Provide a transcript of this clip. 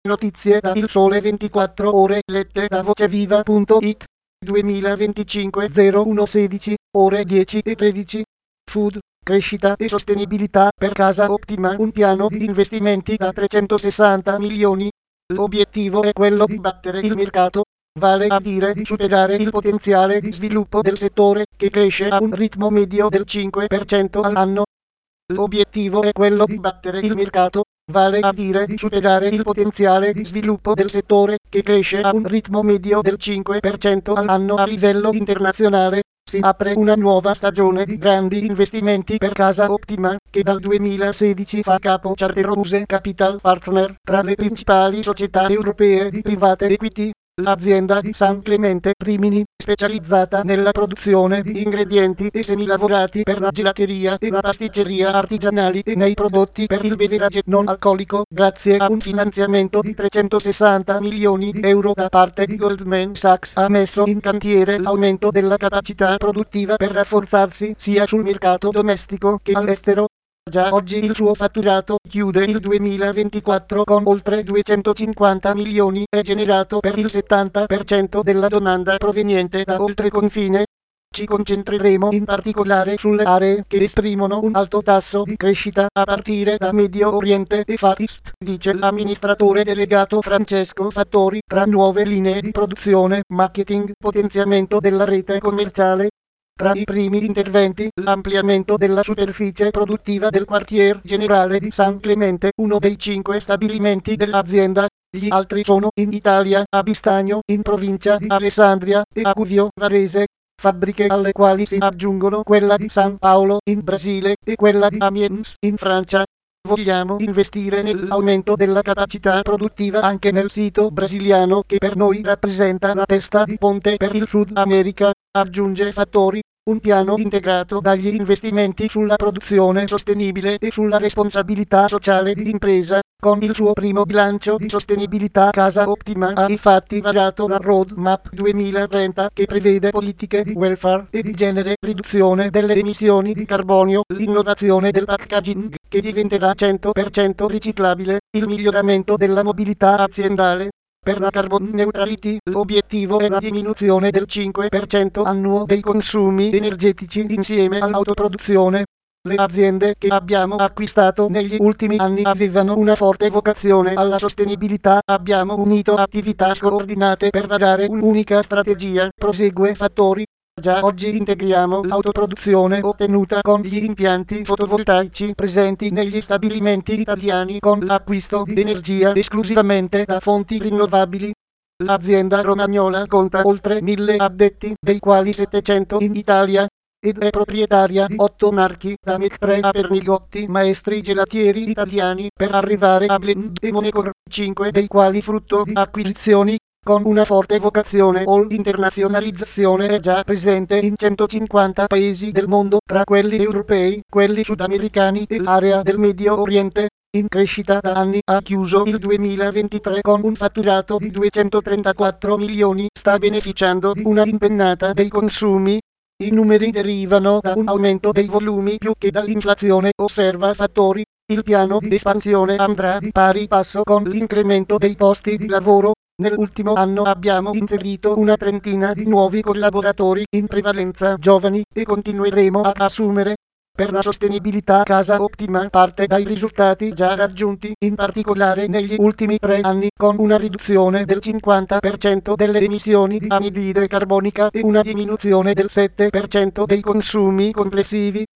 Notizie da Il Sole 24 Ore lette da voceviva.it 2025 01 16 ore 10 e 13. Food, crescita e sostenibilità per Casa Optima, un piano di investimenti da 360 milioni. L'obiettivo è quello di battere il mercato, vale a dire di superare il potenziale di sviluppo del settore, che cresce a un ritmo medio del 5% all'anno. L'obiettivo è quello di battere il mercato, vale a dire di superare il potenziale di sviluppo del settore, che cresce a un ritmo medio del 5% all'anno a livello internazionale. Si apre una nuova stagione di grandi investimenti per Casa Optima, che dal 2016 fa capo a Charterhouse Capital Partner, tra le principali società europee di private equity. L'azienda di San Clemente Rimini, specializzata nella produzione di ingredienti e semilavorati per la gelateria e la pasticceria artigianali e nei prodotti per il beverage non alcolico, grazie a un finanziamento di 360 milioni di euro da parte di Goldman Sachs, ha messo in cantiere l'aumento della capacità produttiva per rafforzarsi sia sul mercato domestico che all'estero. Già oggi il suo fatturato chiude il 2024 con oltre 250 milioni e generato per il 70% della domanda proveniente da oltreconfine. Ci concentreremo in particolare sulle aree che esprimono un alto tasso di crescita a partire da Medio Oriente e Far East, dice l'amministratore delegato Francesco Fattori, tra nuove linee di produzione, marketing, potenziamento della rete commerciale. Tra i primi interventi, l'ampliamento della superficie produttiva del quartier generale di San Clemente, uno dei 5 stabilimenti dell'azienda. Gli altri sono in Italia, a Bistagno, in provincia di Alessandria, e a Cuvio, Varese, fabbriche alle quali si aggiungono quella di San Paolo, in Brasile, e quella di Amiens, in Francia. Vogliamo investire nell'aumento della capacità produttiva anche nel sito brasiliano, che per noi rappresenta la testa di ponte per il Sud America, aggiunge Fattori. Un piano integrato dagli investimenti sulla produzione sostenibile e sulla responsabilità sociale di impresa. Con il suo primo bilancio di sostenibilità, Casa Optima ha infatti varato la Roadmap 2030, che prevede politiche di welfare e di genere, riduzione delle emissioni di carbonio, l'innovazione del packaging, che diventerà 100% riciclabile, il miglioramento della mobilità aziendale. Per la carbon neutrality, l'obiettivo è la diminuzione del 5% annuo dei consumi energetici insieme all'autoproduzione. Le aziende che abbiamo acquistato negli ultimi anni avevano una forte vocazione alla sostenibilità. Abbiamo unito attività coordinate per varare un'unica strategia, prosegue Fattori. Già oggi integriamo l'autoproduzione ottenuta con gli impianti fotovoltaici presenti negli stabilimenti italiani con l'acquisto di energia esclusivamente da fonti rinnovabili. L'azienda romagnola conta oltre 1000 addetti, dei quali 700 in Italia, ed è proprietaria di 8 marchi, da Mectre a Pernigotti, maestri gelatieri italiani, per arrivare a Blend e Monecor, 5 dei quali frutto di acquisizioni. Con una forte vocazione all'internazionalizzazione, è già presente in 150 paesi del mondo, tra quelli europei, quelli sudamericani e l'area del Medio Oriente. In crescita da anni, ha chiuso il 2023 con un fatturato di 234 milioni, sta beneficiando di una impennata dei consumi. I numeri derivano da un aumento dei volumi più che dall'inflazione, osserva Fattori. Il piano di espansione andrà di pari passo con l'incremento dei posti di lavoro. Nell'ultimo anno abbiamo inserito una trentina di nuovi collaboratori, in prevalenza giovani, e continueremo ad assumere. Per la sostenibilità, Casa Optima parte dai risultati già raggiunti, in particolare negli ultimi 3 anni, con una riduzione del 50% delle emissioni di anidride carbonica e una diminuzione del 7% dei consumi complessivi.